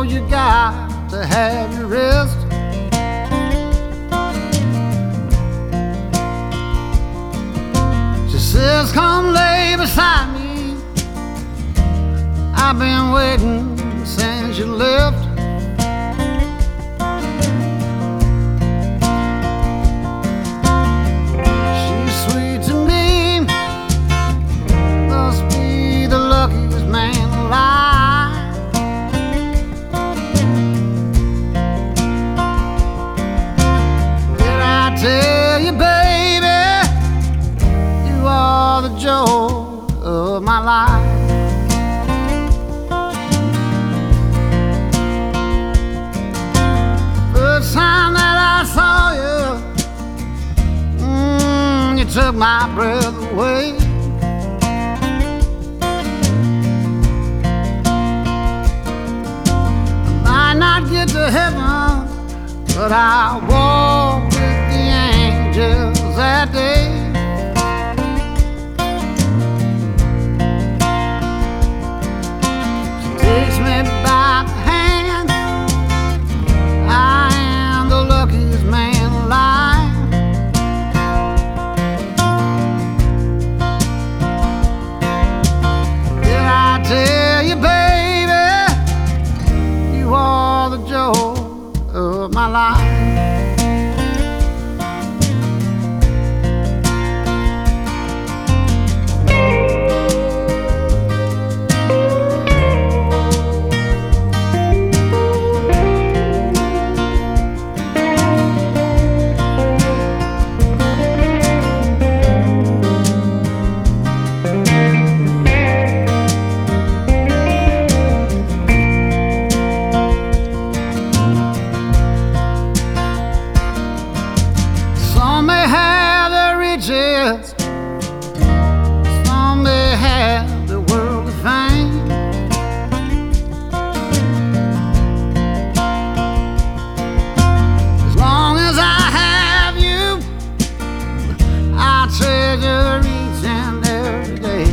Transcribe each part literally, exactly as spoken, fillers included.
you got to have your rest. She says, come lay beside me. I've been waiting since you left. She's sweet to me, must be the luckiest man alive. Did I tell you, baby, you are the joy of my life? Time that I saw you, mm, you took my breath away. I might not get to heaven, but I'll walk with the angels that day. She takes me by the hand, I luckiest man alive. Did I tell you, baby, you are the joy of my life? Some may have the world of fame. As long as I have you, I treasure each and every day.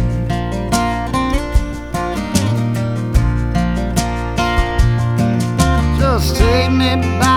Just take me back